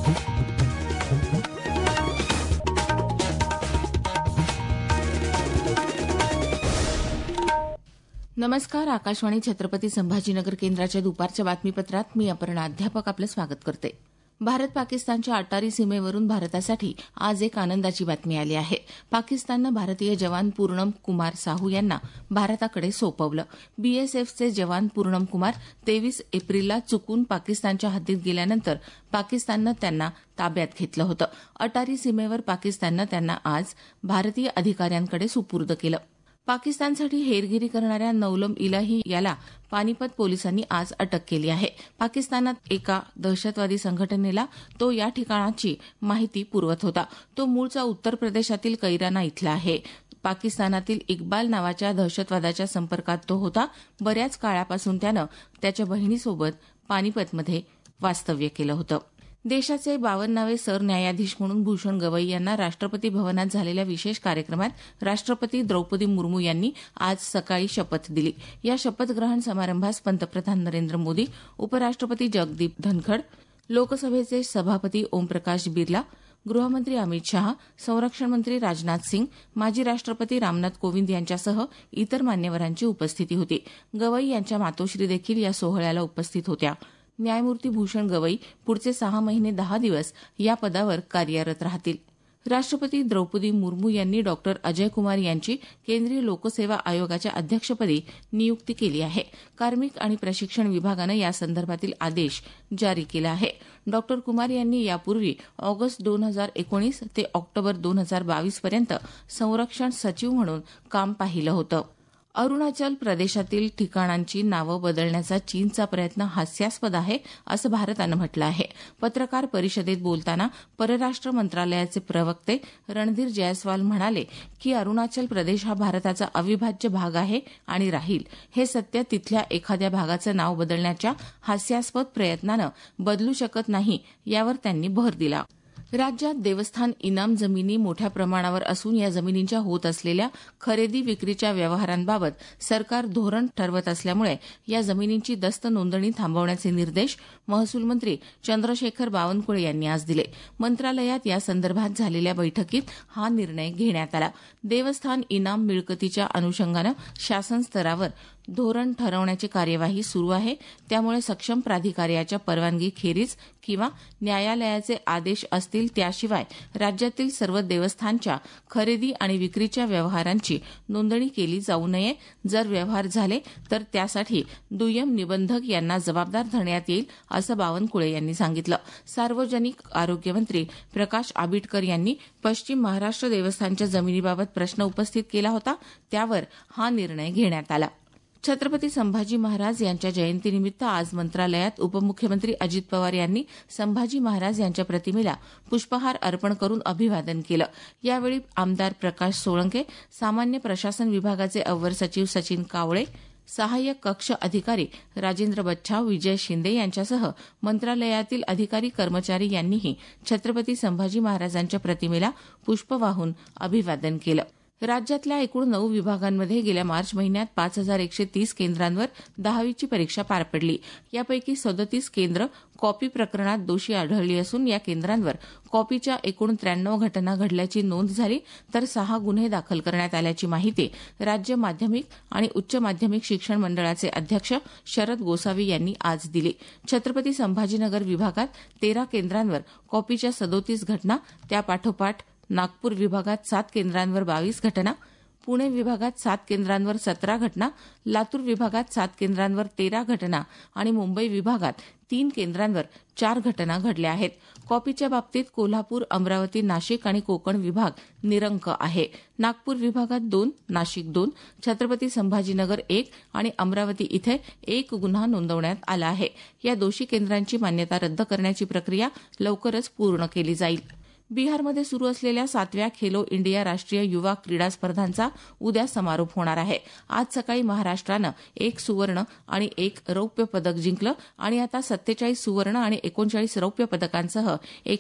नमस्कार. आकाशवाणी छत्रपती संभाजीनगर केंद्राच्या दुपारच्या बातमीपत्रात मी अपर्णा अध्यापक आपलं स्वागत करते. भारत पाकिस्तानच्या अटारी सीमेवरून भारतासाठी आज एक आनंदाची बातमी आली आहे. पाकिस्ताननं भारतीय जवान पूर्णम कुमार साहू यांना भारताकडे सोपवलं. बीएसएफचे जवान पूर्णम कुमार 23 एप्रिलला चुकून पाकिस्तानच्या हद्दीत गेल्यानंतर पाकिस्ताननं त्यांना ताब्यात घेतलं होतं. अटारी सीमेवर पाकिस्ताननं त्यांना आज भारतीय अधिकाऱ्यांकडे सुपूर्द केलं. पाकिस्तानसाठी हेरगिरी करणाऱ्या नौलम इलाही याला पानिपत पोलिसांनी आज अटक केली आहे. पाकिस्तानात एका दहशतवादी संघटनेला तो या ठिकाणाची माहिती पुरवत होता. तो मूळचा उत्तर प्रदेशातील कैराना इथला आहे. पाकिस्तानातील इक्बाल नावाच्या दहशतवादाच्या संपर्कात तो होता. बऱ्याच काळापासून त्यानं त्याच्या बहिणीसोबत पानिपतमध्ये वास्तव्य केलं होतं. देशाचे 52वे सरन्यायाधीश म्हणून भूषण गवई यांना राष्ट्रपती भवनात झालेल्या विशेष कार्यक्रमात राष्ट्रपती द्रौपदी मुर्मू यांनी आज सकाळी शपथ दिली. या शपथग्रहण समारंभास पंतप्रधान नरेंद्र मोदी, उपराष्ट्रपती जगदीप धनखड, लोकसभेचे सभापती ओमप्रकाश बिर्ला, गृहमंत्री अमित शहा, संरक्षण मंत्री राजनाथ सिंग, माजी राष्ट्रपती रामनाथ कोविंद यांच्यासह इतर मान्यवरांची उपस्थिती होती. गवई यांच्या मातोश्री देखील या सोहळ्याला उपस्थित होत्या. न्यायमूर्ती भूषण गवई पुढचे 6 महिने 10 दिवस या पदावर कार्यरत राहतील. राष्ट्रपती द्रौपदी मुर्मू यांनी डॉक्टर अजय कुमार यांची केंद्रीय लोकसेवा आयोगाच्या अध्यक्षपदी नियुक्ती केली आहे. कार्मिक आणि प्रशिक्षण विभागानं यासंदर्भातील आदेश जारी केला आहे. डॉक्टर कुमार यांनी यापूर्वी ऑगस्ट 2019 ते ऑक्टोबर 2022 पर्यंत संरक्षण सचिव म्हणून काम पाहिलं होतं. अरुणाचल प्रदेशातील ठिकाणांची नावं बदलण्याचा चीनचा प्रयत्न हास्यास्पद आहे, असं भारतानं म्हटलं आहे. पत्रकार परिषदेत बोलताना परराष्ट्र मंत्रालयाचे प्रवक्ते रणधीर जयस्वाल म्हणाले की अरुणाचल प्रदेश हा भारताचा अविभाज्य भाग आहे आणि राहील. हे सत्य तिथल्या एखाद्या भागाचं नाव बदलण्याच्या हास्यास्पद प्रयत्नानं बदलू शकत नाही, यावर त्यांनी भर दिला. राज्यात देवस्थान इनाम जमिनी मोठ्या प्रमाणावर असून या जमिनींच्या होत असलेल्या खरेदी विक्रीच्या व्यवहारांबाबत सरकार धोरण ठरवत असल्यामुळे या जमिनींची दस्त नोंदणी थांबवण्याचे निर्देश महसूल मंत्री चंद्रशेखर बावनकुळे यांनी आज दिले. मंत्रालयात यासंदर्भात झालेल्या बैठकीत हा निर्णय घेण्यात आला. देवस्थान इनाम मिळकतीच्या अनुषंगानं शासन स्तरावर धोरण ठरवण्याची कार्यवाही सुरू आहे. त्यामुळे सक्षम प्राधिकाऱ्याच्या परवानगीखेरीज किंवा न्यायालयाचे आदेश असतील त्याशिवाय राज्यातील सर्व देवस्थानच्या खरेदी आणि विक्रीच्या व्यवहारांची नोंदणी केली जाऊ नये. जर व्यवहार झाले तर त्यासाठी दुय्यम निबंधक यांना जबाबदार धरण्यात येईल, असं बावनकुळे यांनी सांगितलं. सार्वजनिक आरोग्य मंत्री प्रकाश आंबेडकर यांनी पश्चिम महाराष्ट्र देवस्थानच्या जमिनीबाबत प्रश्न उपस्थित केला होता. त्यावर हा निर्णय घेण्यात आला. छत्रपती संभाजी महाराज यांच्या जयंतीनिमित्त आज मंत्रालयात उपमुख्यमंत्री अजित पवार यांनी संभाजी महाराज यांच्या प्रतिमेला पुष्पहार अर्पण करून अभिवादन केलं. यावेळी आमदार प्रकाश सोळंके, सामान्य प्रशासन विभागाचे अवर सचिव सचिन कावळे, सहाय्यक कक्ष अधिकारी राजेंद्र बच्छाव, विजय शिंदे यांच्यासह मंत्रालयातील अधिकारी कर्मचारी यांनीही छत्रपती संभाजी महाराजांच्या प्रतिमेला पुष्प वाहून अभिवादन केलं. राज्यातल्या एकूण 9 विभागांमध्ये गेल्या मार्च महिन्यात 5130 केंद्रांवर 10वीची परीक्षा पार पडली. यापैकी 37 केंद्र कॉपी प्रकरणात दोषी आढळली असून या केंद्रांवर कॉपीच्या एकूण 93 घटना घडल्याची नोंद झाली, तर 6 गुन्हे दाखल करण्यात आल्याची माहिती राज्य माध्यमिक आणि उच्च माध्यमिक शिक्षण मंडळाचे अध्यक्ष शरद गोसावी यांनी आज दिली. छत्रपती संभाजीनगर विभागात 13 केंद्रांवर कॉपीच्या 37 घटना, त्यापाठोपाठ नागपूर विभागात 7 केंद्रांवर 22 घटना, पुणे विभागात 7 केंद्रांवर 17 घटना, लातूर विभागात 7 केंद्रांवर 13 घटना आणि मुंबई विभागात 3 केंद्रांवर 4 घटना घडल्या आहेत. कॉपीच्या बाबतीत कोल्हापूर, अमरावती, नाशिक आणि कोकण विभाग निरंक आहे. नागपूर विभागात 2, नाशिक 2, छत्रपती संभाजीनगर 1 आणि अमरावती इथे 1 गुन्हा नोंदवण्यात आला आहे. या दोषी केंद्रांची मान्यता रद्द करण्याची प्रक्रिया लवकरच पूर्ण केली जाईल. बिहारमध्ये सुरू असलेल्या 7व्या खेलो इंडिया राष्ट्रीय युवा क्रीडा स्पर्धांचा उद्या समारोप होणार आहे. आज सकाळी महाराष्ट्रानं 1 सुवर्ण आणि 1 रौप्य पदक जिंकलं आणि आता 47 सुवर्ण आणि 39 रौप्य पदकांसह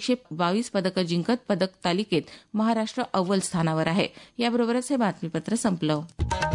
122 पदकं जिंकत पदक तालिकेत महाराष्ट्र अव्वल स्थानावर आहे. याबरोबरच हे बातमीपत्र संपलं.